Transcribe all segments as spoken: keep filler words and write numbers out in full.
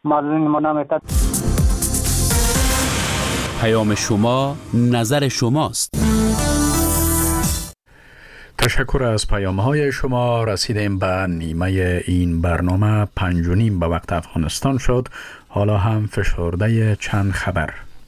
معلولین ما نمیتد. پیام شما نظر شماست. تشکر از پیام‌های شما. رسیدیم به نیمه این برنامه. پنج و نیم به وقت افغانستان شد. حالا هم فشرده چند خبر.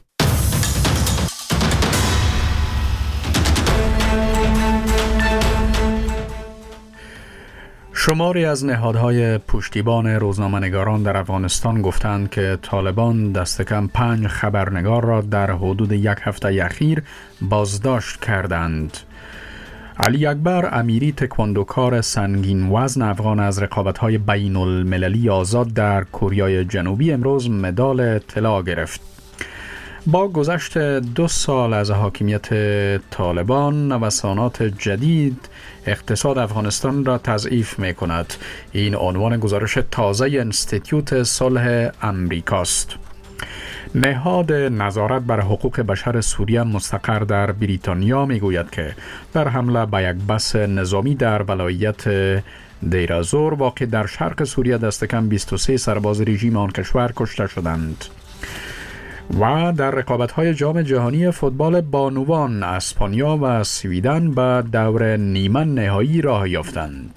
شماری از نهادهای پشتیبان روزنامه‌نگاران در افغانستان گفتند که طالبان دست کم پنج خبرنگار را در حدود یک هفته اخیر بازداشت کردند. علی اکبر امیری تکواندوکار سنگین وزن افغان از رقابت‌های بین المللی آزاد در کره جنوبی امروز مدال طلا گرفت. با گذشت دو سال از حاکمیت طالبان، نوسانات جدید اقتصاد افغانستان را تضعیف می کند. این عنوان گزارش تازه انستیتیوت صلح امریکاست. نهاد نظارت بر حقوق بشر سوریه مستقر در بریتانیا می گوید که در حمله به یک بس نظامی در ولایت دیر الزور واقع در شرق سوریه دست کم بیست و سه سرباز رژیم آن کشور کشته شدند. و در رقابت‌های جام جهانی فوتبال بانوان، اسپانیا و سویدن به دور نیمه نهایی راه یافتند.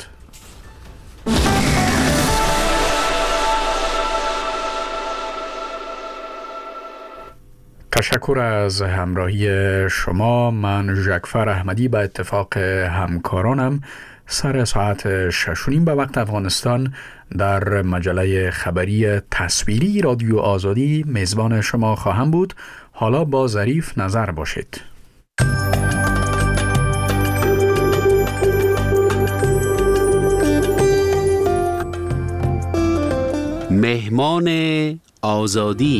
تشکر از همراهی شما. من ژکفر احمدی به اتفاق همکارانم سر ساعت شش و نیم به وقت افغانستان در مجله خبری تصویری رادیو آزادی میزبان شما خواهم بود. حالا با ظریف نظر باشید. مهمان آزادی.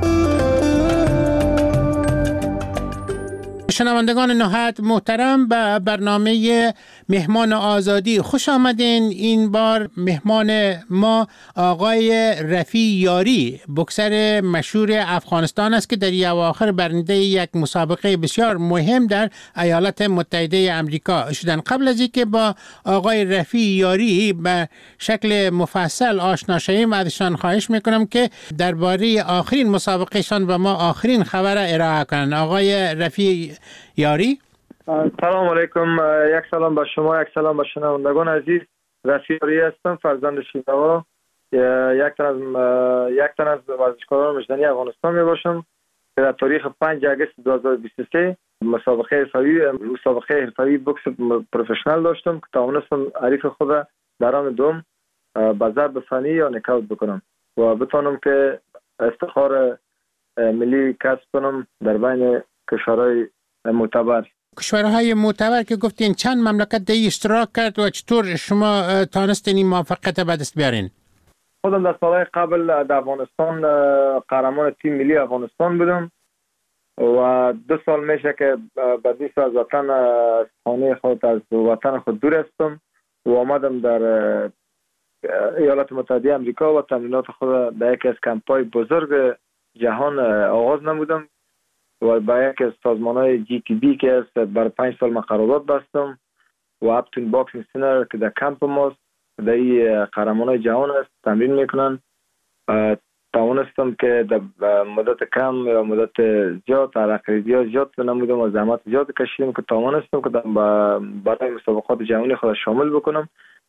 شنوندگان نهایت محترم به برنامه مهمان آزادی خوش آمدین. این بار مهمان ما آقای رفیع یاری، بوکسر مشهور افغانستان است که در این اواخر برنده یک مسابقه بسیار مهم در ایالات متحده امریکا شدند. قبل از اینکه با آقای رفیع یاری به شکل مفصل آشنا شویم، ازشان خواهش میکنم که درباره آخرین مسابقه شان به ما آخرین خبر ارائه کنند. آقای رفیع یاری. سلام علیکم. یک سلام به شما، یک سلام به شنوندگان عزیز. رفیع یاری هستم، فرزند شیراوا، یک تن از یک تن از ورزشکاران مجدنی افغانستان می باشم که در تاریخ پنج آگوست دو هزار و بیست و سه مسابقه حرفه‌ای مسابقه حرفه‌ای بوکس پروفشنال داشتم که توانستم حریف خود در راند دوم به ضرب فنی یا نکاوت بکنم و بتوانم که افتخار ملی کسب کنم در بین کشورهای معتبر. کشورهای معتبر که گفتین چند مملکت در اشتراک کرد و چطور شما تانستین این موفقیت به دست بیارین؟ خودم در سالهای قبل در افغانستان قهرمان تیم ملی افغانستان بودم و دو سال میشه که بعدی از وطن خانه خود از وطن خود دور هستم و آمدم در ایالات متحده امریکا و تمرینات خود در یکی از کمپ‌های بزرگ جهان آغاز نمودم و با یک از سازمان‌های جی تی بی که است بر پنج سال من قرارداد بستم و اپتون باکسینگ سینر که در کمپ ماست در این قهرمان‌های جهان است تمرین میکنن. توانستم که در مدت کم یا مدت زیاد ترقی زیاد نمودم و زحمت زیاد کشیدم که توانستم که برای مسابقات جهانی خود شامل بکنم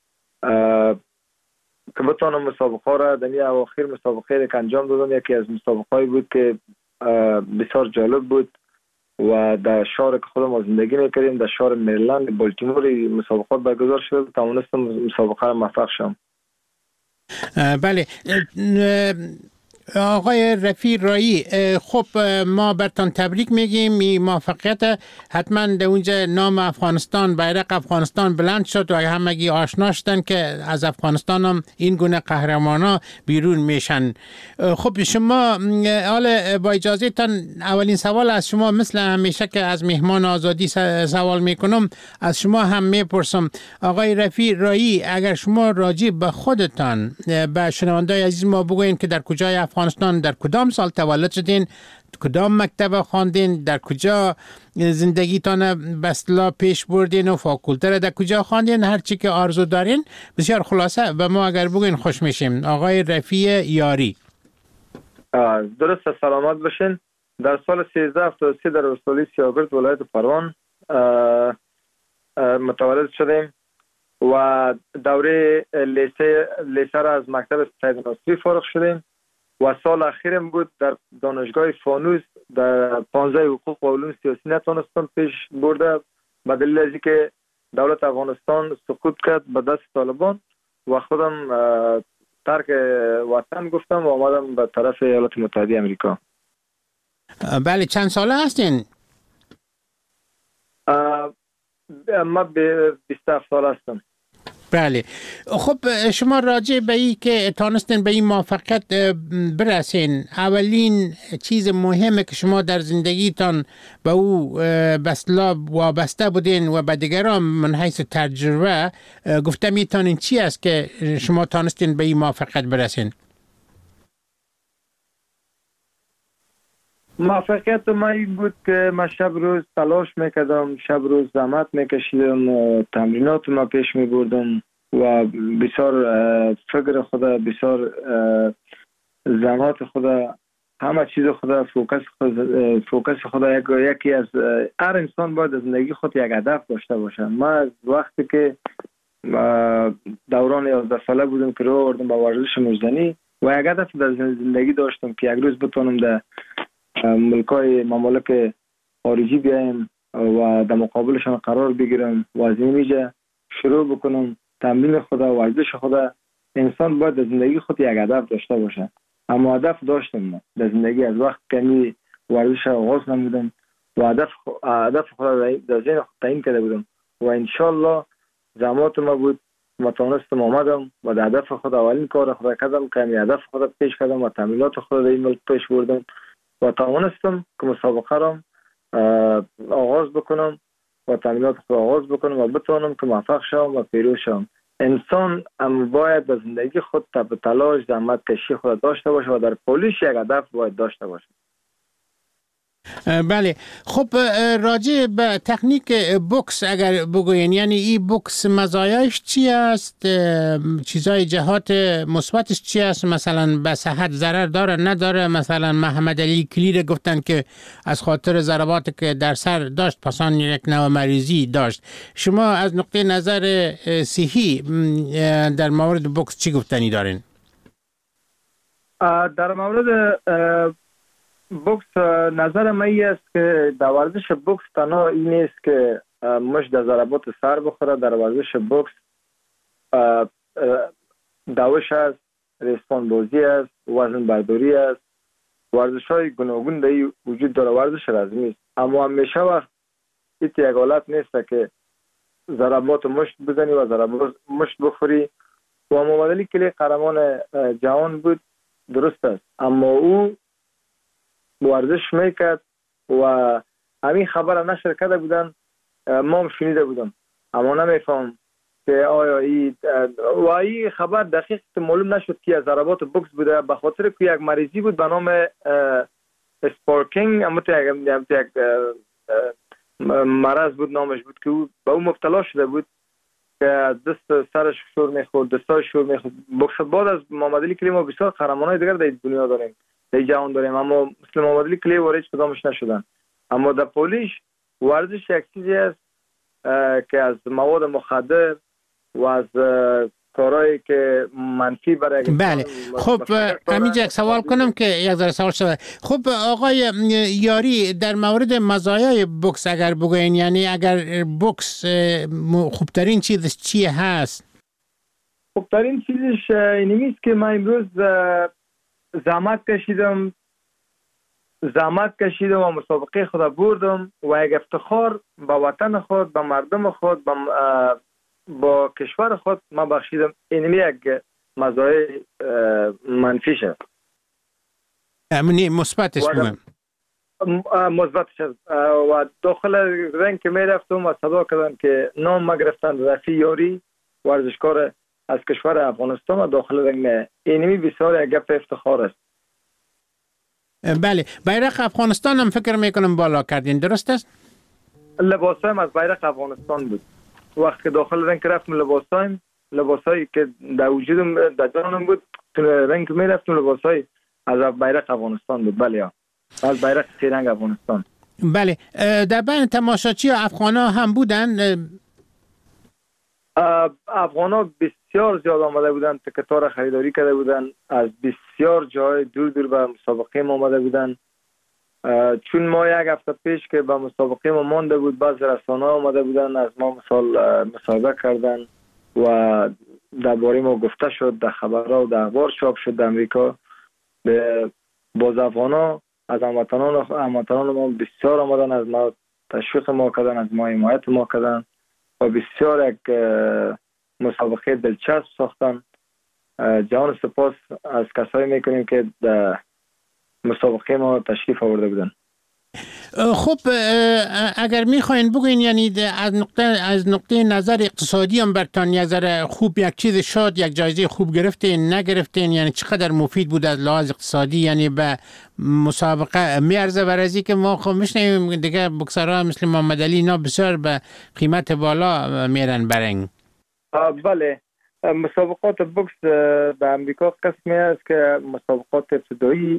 که بتوانم مسابقه را در این اواخر مسابقه که انجام دادم. یکی از مسابقه‌ای بود که بسیار جالب بود و در شهر که خودم زندگی میکردیم در شهر مریلند بالتیمور مسابقات برگزار شد. توانستم مسابقه را موفق شدم. بله آقای رفیع یاری، خب ما برتان تبریک میگیم. این موفقیت حتما در اونجا نام افغانستان، بیرق افغانستان بلند شد و همگی آشنا شدن که از افغانستان هم این گونه قهرمانا بیرون میشن. خب شما حالا با اجازه تان اولین سوال از شما مثل همیشه که از مهمان آزادی سوال میکنم از شما هم میپرسم. آقای رفیع یاری، اگر شما راجع به خودتان به شنوندای عزیز ما بگوین که در کجای افغانستان در کدام سال تولد شدین، کدام مکتب خواندین، در کجا زندگیتان به اصطلاح پیش بردین و فاکولته را در کجا خواندین، هر چی که آرزو دارین بسیار خلاصه به ما اگر بگین خوش میشیم. آقای رفیع یاری. درست سلامت باشین. در سال سیزده هفتاد و سه در ولسوالی سیاگرد ولایت پروان متولد شدیم و دوره لیسه لیسه را از مکتب سید ناصری فارغ شدیم و سال اخیرم بود در دانشگاه فانوس در پانزده حقوق و علوم سیاسی نتونستم پیش برده به دلیل از اینکه دولت افغانستان سقوط کرد به دست طالبان و خودم ترک وطن گفتم و آمدم به طرف ایالات متحده امریکا. بله، چند ساله هستین؟ ما به بیست و هفت سال هستم. بله. خب شما راجع به این که تانستین به این موفقیت برسین، اولین چیز مهمه که شما در زندگیتان به او بسلا وابسته بودین و به دیگران من حیث تجربه گفته میتونین چی است که شما تانستین به این موفقیت برسین؟ موفقیت ما این بود که من شب روز تلاش میکردم، شب روز زحمت میکشیدم و تمرینات ما پیش میبردم و بسیار فکر خدا، بسیار زحمت خدا، همه چیز خدا، فوکس خدا، فوکس خدا یک یکی از هر انسان باید از زندگی خود یک هدف داشته باشه. ما از وقتی که دوران یازده ساله بودم که رو آوردم به ورزش مجدنی و یک هدف در زندگی داشتم که یک روز بتونم در ملکای ممالک خارجی بیایم و در مقابلشان قرار بگیرم و از این میجه شروع بکنم تمرین خدا و ورزش خدا. انسان باید در زندگی خود یک هدف داشته باشه. اما هدف داشتم من در زندگی از وقت کمی ورزش آغاز نمودم و هدف هدف خدا در ذهن خود تعیین کرده بودم و انشالله زحمات ما بود متونستم آمدم و در هدف خود اولین کار خدا کردم که می هدف خود پیش کردم و تمرینات خود در این ملک پیش بردم و توانستم که مسابقه را آغاز بکنم و تمرینات خود آغاز بکنم و بتوانم که موفق شوم و پیروز شوم. انسان هم باید در زندگی خود تب تلاش زحمت کشی خود داشته باشه و در پولیش یک هدف باید داشته باشه. بله. خب راجع به تکنیک بوکس اگر بگوین، یعنی این بوکس مزایاش چی است؟ چیزای جهات مثبتش چی است؟ مثلا به صحت ضرر داره نداره؟ مثلا محمد علی کلیر گفتن که از خاطر ضرباتی که در سر داشت پسان یک نوع مریضی داشت. شما از نقطه نظر صحی در مورد بوکس چی گفتنی دارین؟ در مورد بوکس نظر من است که در ورزش بوکس تنها این نیست که مش در ضربات سر بخوره. در ورزش بوکس دوش است، ریسمان بازی است، وزن برداری است، ورزش های گوناگون در وجود داره. ورزش رزمی است اما همیشه وقت ایت یک حالت نیست که ضربات مشت بزنی و ضربات مشت بخوری. و محمد علی کلی قهرمان جهان بود، درست است، اما او ورزش میکرد و همین خبر نشر کرده بودن، ما هم شنیده بودم اما نمیفهم که آیا ای و این خبر دقیق معلوم نشد که از ضربات بوکس بوده، به خاطر که یک مریضی بود به نام اسپارکینگ، اما یک مرض بود نامش بود که او به او مبتلا شده بود که دست سرش شور میخورد، دستای شور میخورد. بوکس بعد از محمد علی کلی ما بسیار قهرمانای دیگر در دنیا داریم، در جهان داریم، اما مثل محمد علی کلی وارد کدامش نشدن. اما در پولیش ورزش یک چیزی است که از مواد مخدر و از کارهایی که منفی برای بله. خب همینجا یک سوال کنم که یک ذره سوال شده. خب آقای یاری، در مورد مزایای بوکس اگر بگوین، یعنی اگر بوکس خوبترین چیزش چی هست؟ خوبترین چیزش اینمی است که من امروز زحمت کشیدم زحمت کشیدم و مسابقه خود بردم و یک افتخار با وطن خود، با مردم خود، با با کشور خود ما بخشیدم. اینمی یک مزایای منفیش است. امنی مثبتش بگم مثبتش است. و داخل رنگ که می رفتم و صدا کردن که نام ما گرفتن رفیع یاری، ورزشکار از کشور افغانستان، و داخل رنگ اینمی بسیار یک گپ افتخار است. بله. بیرق افغانستان هم فکر میکنم بالا کردین، درست است؟ لباسایم از بیرق افغانستان بود. وقتی که داخل رنگ رفتم لباسایم لباسایی که در وجودم در جانم بود، تو رنگ می رفتم لباسای از بیرق افغانستان بود. بله ها، از بیرق تیرنگ افغانستان. بله. در بین تماشاچی افغان ها هم بودن؟ افغان ها بسیار زیاد آمده بودن، تکتار خریداری کرده بودن، از بسیار جای دور دور به مسابقه ما آمده بودن. چون ما یک هفته پیش که به مسابقه ما مانده بود، بعض رسانه ها آمده بودن از ما مثال مصاحبه کردن و درباره ما گفته شد، در خبرها و در اخبار چاپ شد در امریکا. باز افغان ها از هموطنان هموطنان ما بسیار آمدن، از ما تشویق ما کردن، از ما حمایت ما کردن و بسیار یک مسابقه دلچسب ساختن. جهان سپاس از کسایی میکنیم که در مسابقه ما تشریف آورده بودن. خب اگر میخواین بگوین یعنی از نقطه از نقطه نظر اقتصادی هم برتان یک ذره خوب یک چیز شد، یک جایزه خوب گرفتین نگرفتین، یعنی چقدر مفید بود از لحاظ اقتصادی، یعنی به مسابقه میارزه؟ برای که ما خب میشنیم دیگه بکسرها مثل محمد علی اینا بسیار به قیمت بالا میرن برنگ. بله، مسابقات بوکس در امریکا قسمی است که مسابقات ابتدایی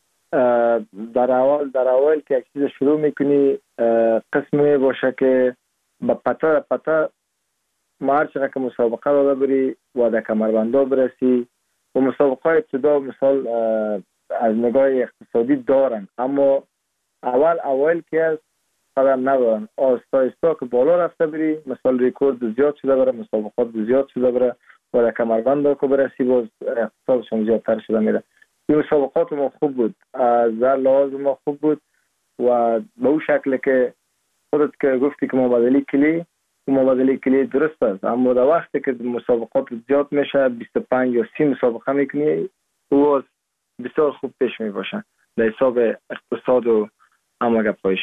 در اول در اول که یک چیز شروع میکنی قسمی باشه که با پتا پتا ما هر چقدر که مسابقه را بری و در کمربندا برسی و مسابقه ابتدا مثال از نگاه اقتصادی دارن، اما اول اول که از قدم ندارن، آستا آستا که بالا رفته بری مثال ریکورد زیاد شده بره، مسابقات زیاد شده بره و در کمربندا که برسی باز اقتصادشون زیادتر شده میره. این مسابقات ما خوب بود، از لحاظ ما خوب بود و به اون شکل که خودت که گفتی که مبادله کلی و مبادله کلی درست است، اما در وقتی که مسابقات زیاد میشه بیست و پنج یا سی مسابقه میکنی و بسیار خوب پیش میباشن در حساب اقتصاد و همه گپایش.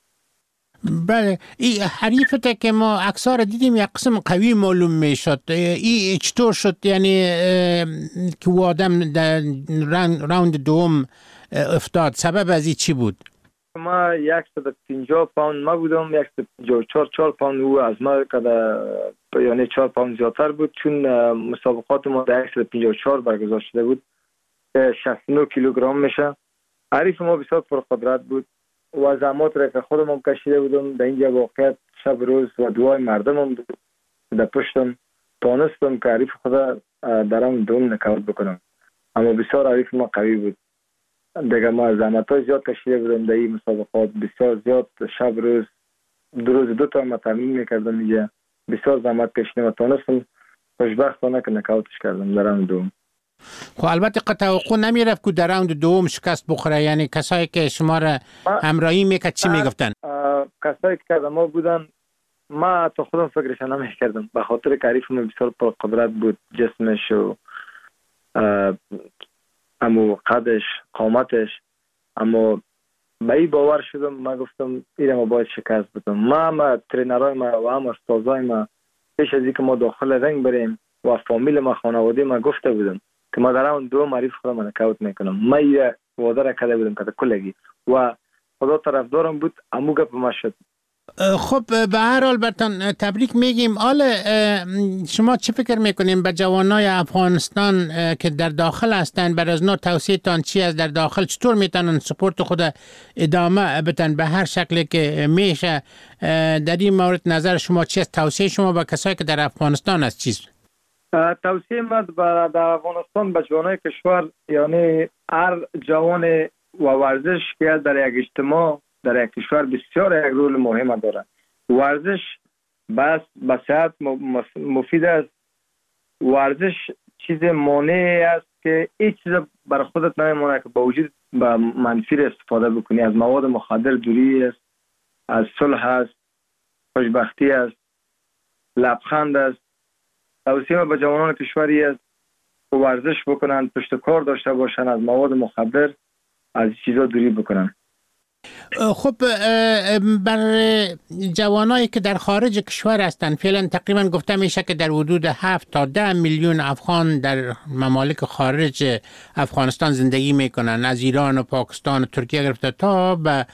بله، این حریفته که ما اکثر دیدیم یک قسم قوی معلوم میشد، این چطور شد؟ یعنی که او آدم در راوند دوم افتاد، سبب از این چی بود؟ ما صد و پنجاه پوند ما بودم، صد و پنجاه و چهار چهار پوند او از ما که یعنی چهار پوند زیادتر بود، چون مسابقات ما در صد و پنجاه و چهار برگزار شده بود، شصت و نه کیلوگرم میشه. حریف ما بسیار پرقدرت بود و زحمات را که خودم کشیده بودم در اینجا واقعیت شب روز و دعای مردم هم در پشتم تانستم که حریف خدا درم دوم نکاوت بکنم، اما بسیار حریف ما قوی بود دیگه. ما زحمت های زیاد کشیده بودم در این مسابقات، بسیار زیاد شب روز دو روز دو تا ما تمرین میکردم اینجا، بسیار زحمت کشیدم و تانستم خوشبختانه که نکاوتش کردم درم دوم. خب البته توقع نمیرفت که در راوند دوم شکست بخوره، یعنی کسایی که شما را همراهی میکرد چی میگفتن؟ کسایی که ما بودن ما تا خودم فکرش نمیکردم، به خاطر که حریف من بسیار پرقدرت بود، جسمش و امو قدش قامتش، اما به این باور شدم ما گفتم ایره ما باید شکست بدم. ما ما ترینرهای ما و هم استازای ما پیش از اینکه ما داخل رنگ بریم و فامیل ما خانواده ما گفته بودم که ما در اون دو معریف خودم نکاوت میکنم. ما یه وعده را کرده بودم که کلگی و خدا طرفدارم بود، امو گپ ما شد. خب به هر حال برتان تبریک میگیم. حالا شما چه فکر میکنیم به جوانای افغانستان که در داخل هستند؟ بر از نوع توصیه تان چی از در داخل چطور میتونن سپورت خود ادامه بدن به هر شکلی که میشه؟ در این مورد نظر شما چی است؟ توصیه شما به کسایی که در افغانستان است چیست؟ توصیه من در افغانستان به جوانای کشور، یعنی هر جوان و ورزش که در یک اجتماع در یک کشور بسیار یک رول مهم دارد. ورزش بس به صحت مفید است. ورزش چیز مانع است که هیچ چیز برای خودت نمیمونه که با وجود به منفی استفاده بکنی. از مواد مخدر دوری است، از صلح است، خوشبختی است، لبخند است. توصیه به جوانان کشوری است که ورزش بکنن، پشت کار داشته باشن، از مواد مخدر از چیزا دوری بکنن. خب بر جوانایی که در خارج کشور هستند فعلا تقریبا گفته میشه که در حدود هفت تا ده میلیون افغان در ممالک خارج افغانستان زندگی میکنن، از ایران و پاکستان و ترکیه گرفته تا به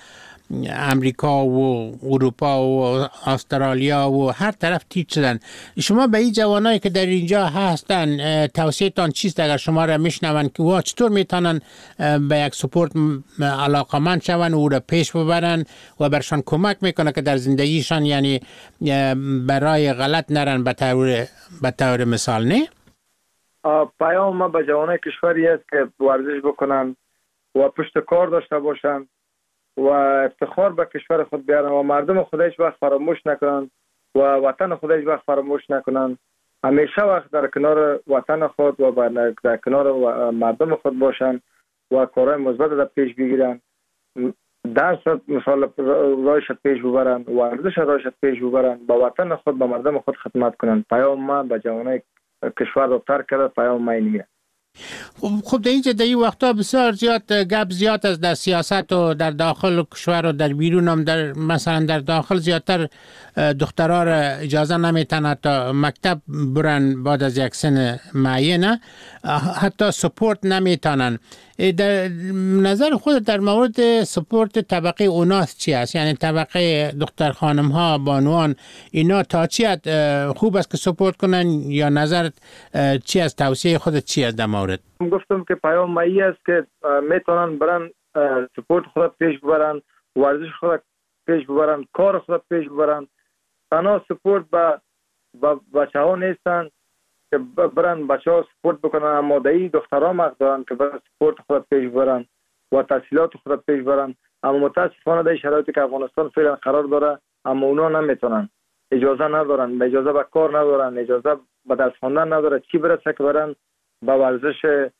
امریکا و اروپا و استرالیا و هر طرف تیج شدن. شما به این جوانایی که در اینجا هستن توصیه تان چیست اگر شما را میشنون که وا چطور میتونن به یک سپورت علاقمند شون و او را پیش ببرن و برشان کمک میکنه که در زندگیشان یعنی برای غلط نرن به طور به طور مثال؟ نه پیام ما به جوانای کشوری است که ورزش بکنن و پشت کار داشته باشن و افتخار به کشور خود بیارن و مردم خود هیچ وقت فراموش نکنن و وطن خود هیچ وقت فراموش نکنن. همیشه وقت در کنار وطن خود و در کنار مردم خود باشن و کارهای مثبت را پیش بگیرن. درس مثال رایش پیش ببرن، ورزش رایش پیش ببرن، با وطن خود با مردم خود خدمت کنن. پیام ما به جوانای کشور رو ترک کرده. پیام ما اینه. خب در اینجا در این وقتا بسیار زیاد گپ زیاد است در سیاست و در داخل کشور و در بیرون هم، در مثلا در داخل زیادتر دخترها را اجازه نمیتن تا مکتب برن بعد از یک سن معینه، حتی سپورت نمیتونن. در نظر خود در مورد سپورت طبقه اوناس چی است؟ یعنی طبقه دختر خانم ها بانوان اینا تا چی خوب است که سپورت کنن یا نظر چی است؟ توصیه خودت چی است در مورد؟ گفتم که پیام مایی است که میتونن برن سپورت خود پیش ببرن، ورزش خود پیش ببرن، کار خود پیش ببرن. تنها سپورت با با بچه ها نیستن که برن بچه ها سپورت بکنن، اما دایی دخترها مقد دارن که برن سپورت خود پیش ببرن و تحصیلات خود پیش ببرن. اما متاسفانه در شرایطی که افغانستان فعلا قرار داره اما اونا نمیتونن، اجازه ندارن، اجازه به کار ندارن، اجازه به درس خواندن نداره، چی برسه که برن با ورزش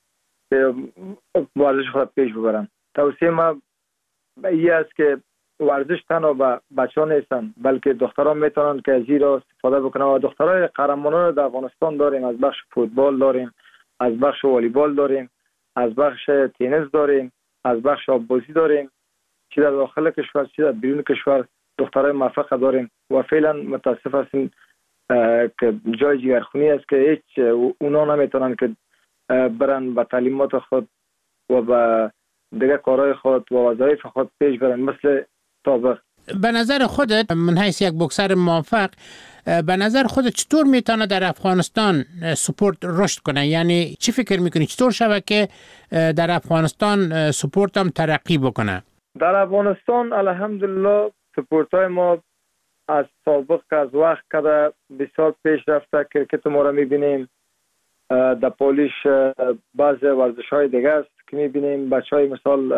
ورزش خود پیش ببرن. توصیه ما این است که ورزش تنها با بچه ها نیستن بلکه دختران میتونن که از این را استفاده بکنن و دخترای قهرمانان در افغانستان داریم. از بخش فوتبال داریم، از بخش والیبال داریم، از بخش تنیس داریم، از بخش آببازی داریم، چی در داخل کشور چی در بیرون کشور دخترای موفق داریم و فعلا متاسف هستیم که جای جگرخونی است که هیچ اونا نمیتونن که برن به تعلیمات خود و به دیگه کارهای خود و وظایف خود پیش برن مثل سابق. به نظر خودت من حیث یک بوکسر موفق، به نظر خودت چطور میتونه در افغانستان سپورت رشد کنه؟ یعنی چی فکر میکنی چطور شود که در افغانستان سپورت هم ترقی بکنه؟ در افغانستان الحمدلله سپورت های ما از سابق که از وقت کده بسیار پیش رفته. کرکت ما را میبینیم، در پولیش بعض ورزش های دیگه است که میبینیم. بچه های مثال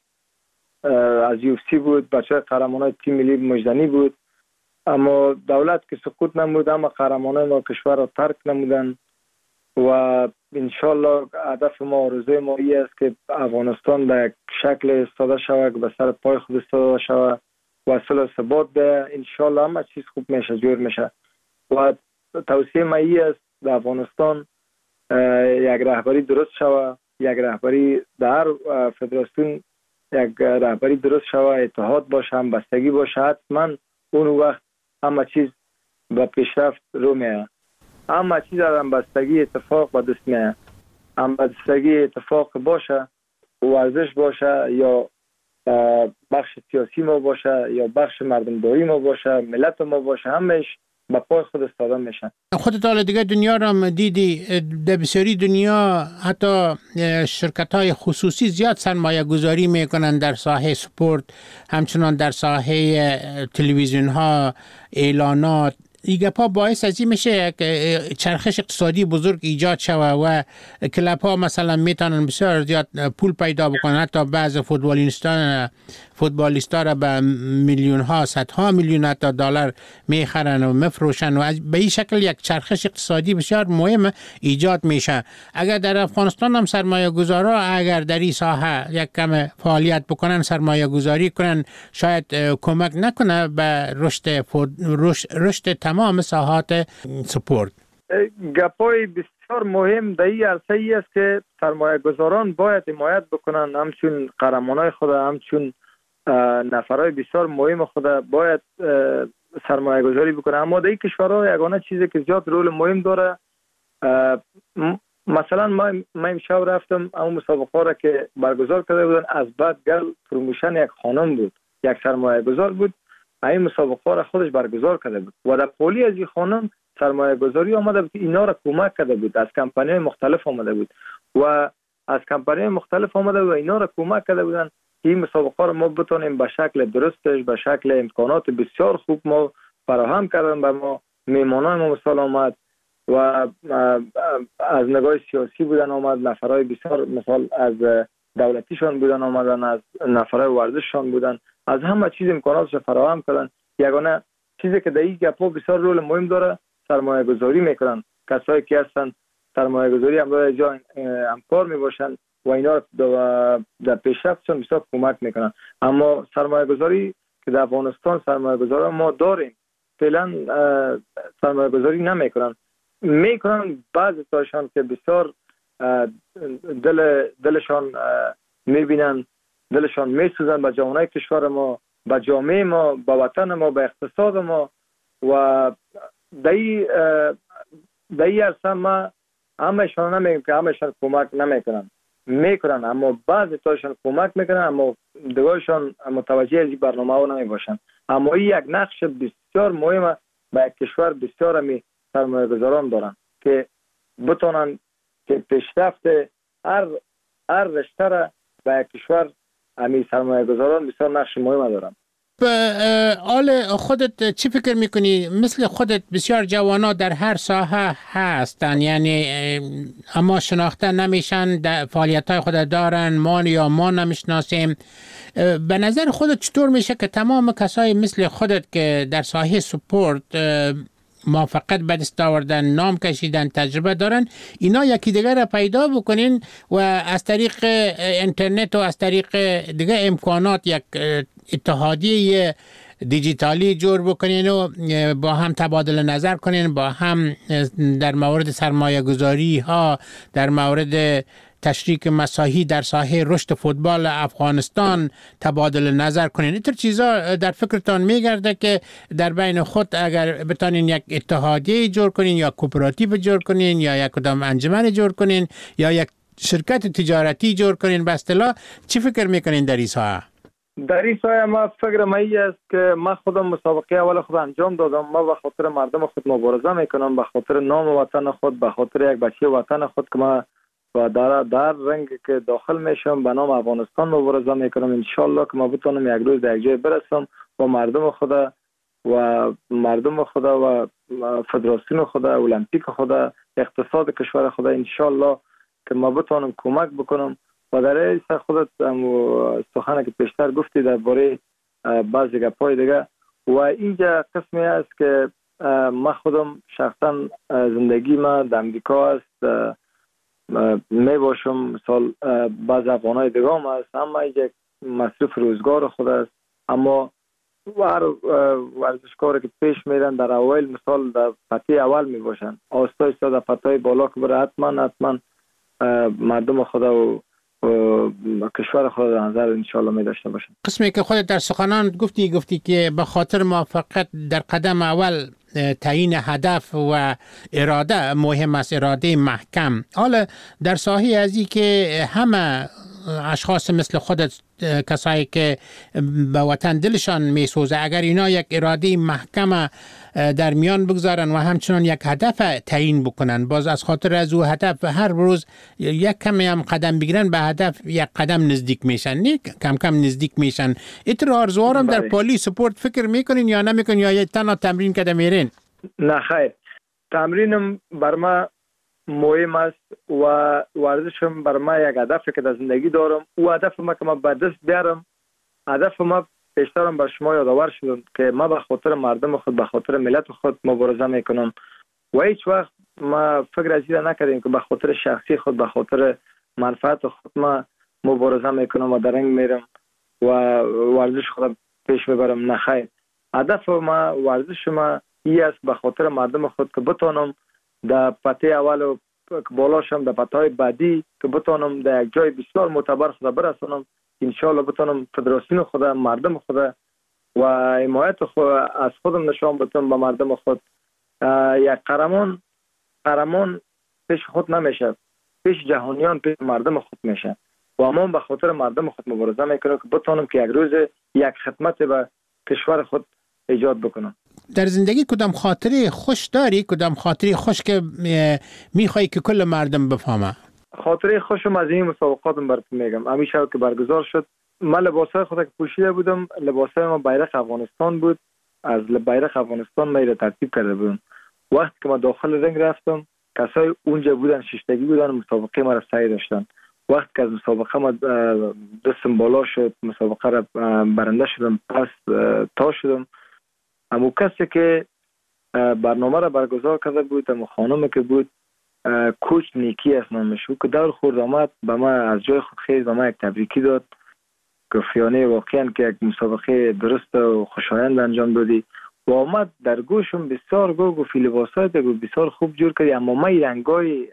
از یو اف سی بود، بچه های قهرمان های تیم ملی مجدنی بود، اما دولت که سکوت نمود اما قهرمان های ما کشور را ترک نمودن و انشالله هدف ما آرزوی ما ای است که افغانستان به یک شکل استاده شود، به سر پای خود استاده شود و صلح و ثبات به انشالله همه چیز خوب میشه، جور میشه. و توصیه ما ای است در افغانستان یک رهبری درست شود، یک رهبری در فدراسیون یک رهبری درست شود، اتحاد باشه، همبستگی باشه. حتما اون وقت همه چیز به پیشرفت رو میه. همه چیز در همبستگی اتفاق به دست میه. همبستگی اتفاق باشه، ورزش باشه یا بخش سیاسی ما باشه یا بخش مردمداری ما باشه، ملت ما باشه، همش با پای خود استاده میشن. خودت حالا دیگه دنیا رو دیدی، در بسیاری دنیا حتی شرکت های خصوصی زیاد سرمایه گذاری میکنن در ساحه سپورت، همچنان در ساحه تلویزیون ها، اعلانات. این گپا باعث از این میشه که چرخش اقتصادی بزرگ ایجاد شود و کلب ها مثلا میتونن بسیار زیاد پول پیدا بکنن، حتی بعض فوتبالیستان فوتبالیستا را به میلیون ها، صدها میلیون حتی دلار میخرن و مفروشن و به این شکل یک چرخش اقتصادی بسیار مهم ایجاد میشه. اگر در افغانستان هم سرمایه گذارا اگر در این ساحه یک کم فعالیت بکنن، سرمایه گذاری کنن، شاید کمک نکنه به رشد رشد, رشد تمام ساحات سپورت. گپای بسیار مهم در این عرصه ای است که سرمایه گذاران باید حمایت بکنن، همچون قهرمانای خود، همچون نفرای بسیار مهم خود باید سرمایه گذاری بکنن. اما در این کشورها یگانه چیزی که زیاد رول مهم داره، مثلا ما ما امشب رفتم اما مسابقه را که برگزار کرده بودن، از بعد گل پروموشن یک خانم بود یک سرمایه گذار بود، این مسابقه را خودش برگزار کرده بود و در پولی از این خانم سرمایه گذاری آمده بود که اینا را کمک کرده بود، از کمپانی مختلف آمده بود و از کمپانی مختلف آمده و اینا را کمک کرده بودن که این مسابقه را ما بتونیم به شکل درستش، به شکل امکانات بسیار خوب ما فراهم کردن به ما. میمانای ما مثال آمد و از نگاه سیاسی بودن آمد، نفرای بسیار مثال از دولتیشان بودن آمدن، از نفرای ورزششان بودن، از همه چیز امکاناتش فراهم کردن. یگانه چیزی که در این گپا بسیار رول مهم داره سرمایه گذاری میکنن، کسایی که هستن سرمایه گذاری هم داره جا همکار میباشن و اینا در پیشرفتشون بسیار کمک میکنن. اما سرمایه گذاری که در افغانستان سرمایه گذاری ما داریم فعلا سرمایه گذاری نمیکنن، میکنن بعضی تاشان که بسیار دل دلشان میبینن، دلشان میسوزن به جامعه کشور ما، به جامعه ما، به وطن ما، به اقتصاد ما و دایی دایی اصلا ما همهشان نمیگم که همهشان کمک نمیکنن، میکنن اما بعضی تاشان کمک میکنن اما دیگرشان متوجه از این برنامه ها نمیباشن. اما این یک نقش بسیار مهمه به یک کشور بسیار همی سرمایه گذاران دارن که بتونن که پیشرفت هر هر رشته را به یک کشور همی سرمایه گذاران بسیار نقش مهمه دارن. آل خودت چی فکر میکنی؟ مثل خودت بسیار جوانا در هر ساحه هستن، یعنی اما شناخته نمیشن، فعالیت های خود دارن، ما یا ما نمیشناسیم. به نظر خودت چطور میشه که تمام کسای مثل خودت که در ساحه سپورت موفقیت به دست آوردن، نام کشیدن، تجربه دارن، اینا یکی دیگر را پیدا بکنین و از طریق اینترنت و از طریق دیگه امکانات یک اتحادیه دیجیتالی جور بکنین و با هم تبادل نظر کنین، با هم در مورد سرمایه گذاری ها، در مورد تشریک مساحی در ساحه رشد فوتبال افغانستان تبادل نظر کنین. اینطور چیزا در فکرتان میگرده که در بین خود اگر بتانین یک اتحادیه جور کنین یا کوپراتیو جور کنین یا یک کدام انجمن جور کنین یا یک شرکت تجارتی جور کنین، به اصطلاح چی فکر میکنین در این ساحه؟ در این سایه ما فکر ما ای است که ما خودم مسابقه اول خود انجام دادم. ما به خاطر مردم خود مبارزه میکنم، به خاطر نام وطن خود، به خاطر یک بچه وطن خود که ما و در در رنگ که داخل میشم به نام افغانستان مبارزه میکنم. انشالله که ما بتونم یک روز در یک جای برسم و مردم خدا و مردم خدا و فدراسیون خدا، المپیک خدا، اقتصاد کشور خدا، انشالله که ما بتونم کمک بکنم. و در این خودت سخنه که پیشتر گفتی درباره بعضی گپای دیگه و اینجا قسمی است که ما خودم شخصا زندگی ما در امریکا است، می باشم مثال بعض افغانای دیگه هم است، اما اینجا مصرف روزگار خود است. اما هر ورزشکاری که پیش میرن در اول مثال در پتی اول می باشن، آستا ایستا در پتای بالا که بره حتما حتما مردم خدا و کشور خود در نظر انشاءالله می داشته باشن. قسمی که خودت در سخنان گفتی گفتی که به خاطر موفقیت در قدم اول تعیین هدف و اراده مهم است، اراده محکم. حالا در ساحه ازی که همه اشخاص مثل خودت، کسایی که به وطن دلشان میسوزه، اگر اینا یک اراده محکم در میان بگذارن و همچنان یک هدف تعیین بکنن، باز از خاطر از او هدف هر روز یک کمی هم قدم بگیرن به هدف، یک قدم نزدیک میشن، نه کم کم نزدیک میشن. ایتر آرزوارم در پالی سپورت فکر میکنین یا نمیکنین یا یک تنها تمرین کده میرین؟ نه خیر، تمرینم بر ما مهم است و ورزشم بر ما یک هدفی که در زندگی دارم. او هدف ما که ما به دست بیارم، هدف ما پیشترم بر شما یادآور شدم که ما به خاطر مردم خود، به خاطر ملت خود مبارزه میکنم و هیچ وقت ما فکر از این نکردیم که به خاطر شخصی خود، به خاطر منفعت خود ما مبارزه میکنم و درنگ میرم و ورزش خود پیش ببرم. نه خیر، هدف ما، ورزش ما این است به خاطر مردم خود که بتونم در پته اول و بالاشم در پته های بعدی که بتونم در یک جای بسیار معتبر خود برسونم. انشاءالله بتونم فدراسیون خود، مردم خود و حمایت خود از خودم نشان بدم به مردم خود. یک قهرمان قهرمان پیش خود نمیشه، پیش جهانیان، پیش مردم خود میشه و ما به خاطر مردم خود مبارزه میکنیم که بتونم که یک روز یک خدمت به کشور خود ایجاد بکنم. در زندگی کدام خاطره خوش داری؟ کدام خاطره خوش که میخوایی که کل مردم بفهمه؟ خاطره خوشم از این مسابقاتم براتون میگم. همیشه که برگزار شد من لباسای خود که پوشیده بودم، لباسای ما بیرق افغانستان بود، از بیرق افغانستان ما را ترتیب کرده بودم. وقتی که ما داخل رنگ رفتم کسای اونجا بودن ششتگی بودن مسابقه ما را سعی داشتن. وقتی که از مسابقه ما دستم بالا شد، مسابقه را برنده شدم، پس تا شدم، امو کسی که برنامه را برگزار کرده بود، امو خانم که بود، کوچ نیکی از نامش بود که دور خورد آمد به ما از جای خود خیز به ما یک تبریکی داد، گفت واقعا که یک مسابقه درست و خوشایند انجام دادی و آمد در گوشم بسیار گو گفت لباسات گفت بسیار خوب جور کردی، اما ما این رنگای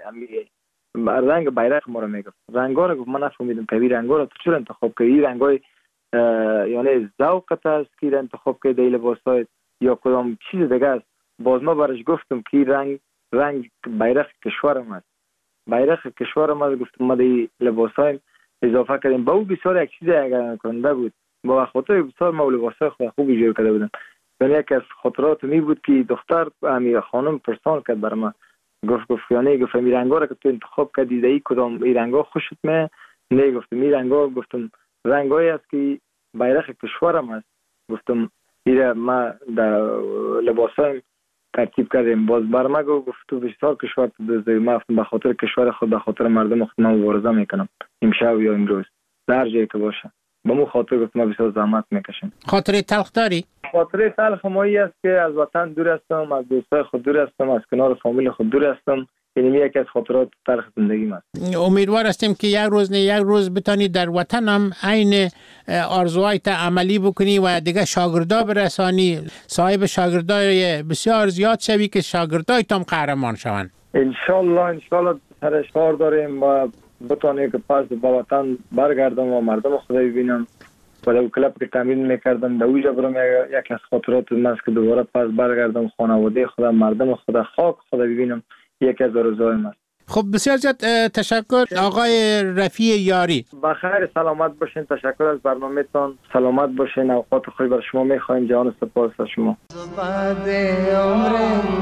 رنگ بیرق ما رو میگفت رنگا رو گفت من نفهمیدم که این رنگا رو تو چرا انتخاب کردی؟ این رنگای یعنی ذوقت است که انتخاب کردی این لباسات یا کدام چیز دیگه است؟ باز ما برش گفتم که رنگ رنگ بیرق کشورم است، بیرق کشورم است. گفتم ما دی لباسای اضافه کردیم با او بسیار یک چیز اگر کننده بود، با خاطر بسیار ما لباسای خود خوبی جور کرده بودم. یعنی یک از خاطرات می بود که دختر امیر خانم پرسان کرد بر من، گفت گفت یعنی گفت این رنگا را که تو انتخاب کردی دی کدام این رنگا خوشت می؟ نه گفتم این رنگا گفتم رنگایی است که بیرق کشورم است. گفتم این ما در لباسای ترتیب کردیم. باز بر ما گفت تو بسیار کشور تو دوزی، ما به خاطر کشور خود به خاطر مردم خود ما مبارزه میکنم امشب یا امروز در جایی که باشه. با مو خاطر گفت ما بسیار زحمت میکشیم. خاطره تلخ داری؟ خاطره تلخ ما ای است که از وطن دور هستم، از دوستای خود دور هستم، از کنار فامیل خود دور هستم. این یکی از خاطرات تلخ زندگیم است. امیدوار هستیم که یک روز نه یک روز بتانی در وطن هم عین آرزوهایت عملی بکنی و دیگه شاگردا برسانی، صاحب شاگردای بسیار زیاد شوی که شاگردای تام قهرمان شوند. ان شاء الله ان شاء الله سرش کار داریم و بتونیم که پس به وطن برگردم و مردم خود ببینم. و در کلاب که تمرین میکردم در اوجا برم یک از خاطرات من است که دوباره پس برگردم خانواده خودم، مردم خودم، خاک خودم ببینم. یکی از آرزوهایم است. خب بسیار زیاد تشکر آقای رفیع یاری. بخیر سلامت باشین. تشکر از برنامه‌تان. سلامت باشین. اوقات خوبی بر شما می‌خوایم. جان سپاس از شما. بعد عمر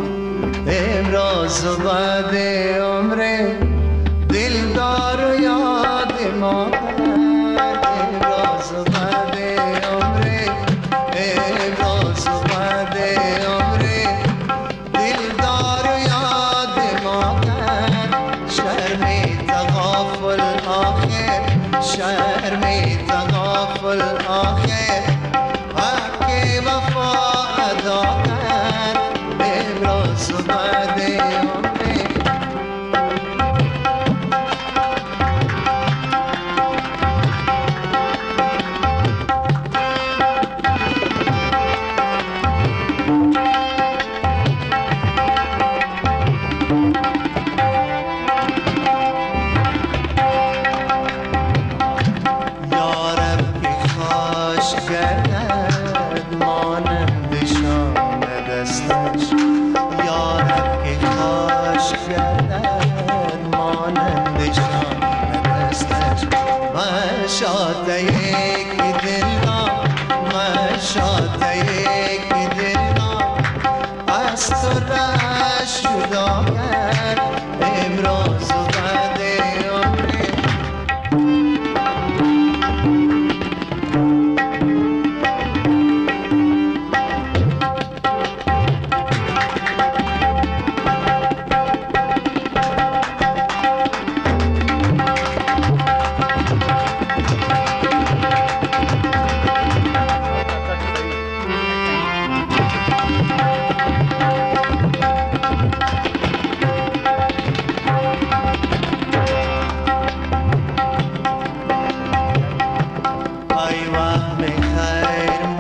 امروز بعد عمر دلدار و یاد ما امروز بعد عمر امروز بعد عمر دلدار و یاد ما شرم تغافل آخر شرم تغافل آخر حق وفا ادا کرد امروز بعد عمر. ای وهم خیر